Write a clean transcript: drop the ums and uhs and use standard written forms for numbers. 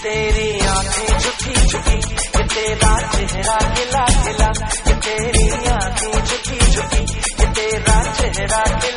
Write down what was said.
तेरी आंखें झुकी झुकी, ये तेरा चेहरा खिला खिला, ये तेरी आंखें झुकी झुकी, ये तेरा चेहरा खिला